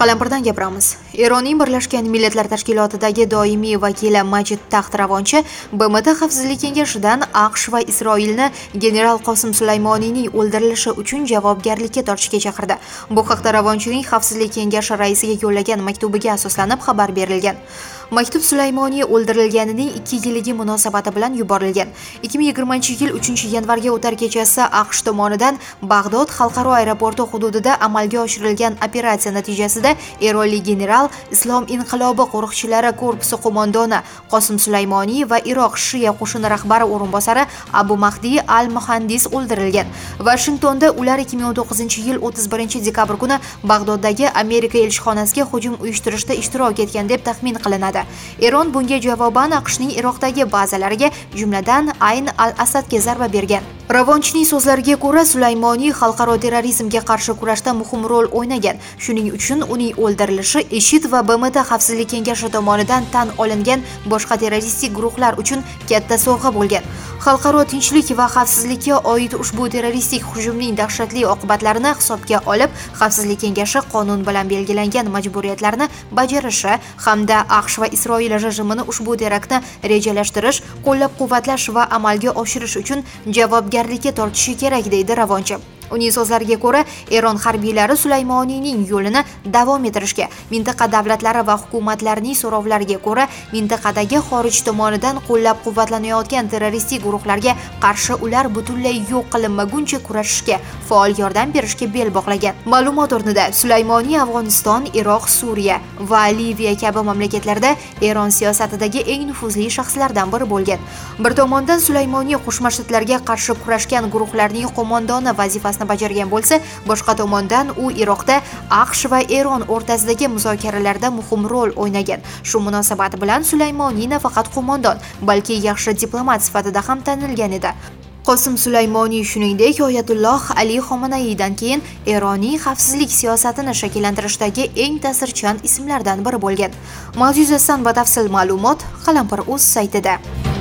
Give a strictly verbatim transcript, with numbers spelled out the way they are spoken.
Qalampirdan gapiramiz. Eronning Birlashgan Millatlar Tashkilotidagi doimiy vakili Majid Taxt-Ravonchi B M T Xavfsizlik kengashidan AQSh va Isroilni general Qosim Sulaymoniyning o'ldirilishi uchun javobgarlikka tortishga chaqirdi. Bu haqda Ravonchining Xavfsizlik kengashi raisiga yo'llagan maktubiga asoslanib xabar berilgan. Maktub Sulaymoniy o'ldirilganining ikki yilligi munosabati bilan yuborilgan. ikki ming yigirmanchi yil uchinchi yanvarga o'tar kechasi AQSh tomonidan Bag'dod xalqaro aeroporti hududida amalga oshirilgan operatsiya natijasida eronlik general Islom inqilobi qo'riqchilari korpusi qo'mondoni Qosim Sulaymoniy va Iroq Shiya qo'shini rahbari o'rinbosari Abu Mahdi al-Muhandis o'ldirilgan. Washingtonda ular ikki ming o'n to'qqizinchi yil o'ttiz birinchi dekabr kuni Bag'doddagi Amerika elchixonasiga hujum uyushtirishda ishtirok etgan deb taxmin qilinadi. Eron bunga javoban AQShning Iroqdagi bazalariga, jumladan Ayn al-Asadga zarba bergan. Ravonchining so'zlariga ko'ra, Sulaymoniy xalqaro terrorizmga qarshi kurashda muhim rol o'ynagan. Shuning uchun uning o'ldirilishi IShID va B M T Xavfsizlik kengashi tomonidan tan olingan boshqa terroristik guruhlar uchun katta sovg'a bo'lgan. Xalqaro tinchlik va xavfsizlikka oid ushbu terroristik hujumning dahshatli oqibatlarini hisobga olib, Xavfsizlik kengashi qonun bilan belgilangan majburiyatlarni bajarishi hamda AQSh va Isroil rejimini ushbu teraktni rejalashtirish, qo'llab-quvvatlash va amalga oshirish uchun javobgarlikka tortishi kerak, deydi Ravonchi. Uning so'zlariga ko'ra, Eron harbiylari Sulaymoniyning yo'lini davom ettirishga, mintaqa davlatlari va hukumatlarining so'rovlariga ko'ra, mintaqadagi xorij tomonidan qo'llab-quvvatlanayotgan terroristik guruhlarga qarshi ular butunlay yo'q qilinmaguncha kurashishga, faol yordam berishga bel bog'lagan. Ma'lumot o'rnida, Sulaymoniy Afg'oniston, Iroq, Suriya va Liviya kabi mamlakatlarda Eron siyosatidagi eng nufuzli shaxslardan biri bo'lgan. Bir tomondan Sulaymoniy Qo'shma Shtatlarga qarshi kurashgan guruhlarning qo'mondoni vazifasini bajargan bo'lsa, boshqa tomondan u Iroqda AQSh va Eron o'rtasidagi muzokaralarda muhim rol o'ynagan. Shu munosabat bilan Sulaymoniy nafaqat qo'mondon, balki yaxshi diplomat sifatida ham tanilgan edi. Qosim Sulaymoniy shuningdek Oyatulloh Ali Xomanayiydan keyin Eronning xavfsizlik siyosatini shakllantirishdagi eng ta'sirchan ismlardan biri bo'lgan. Mavzu yuzasidan batafsil ma'lumot Qalampir.uz saytida.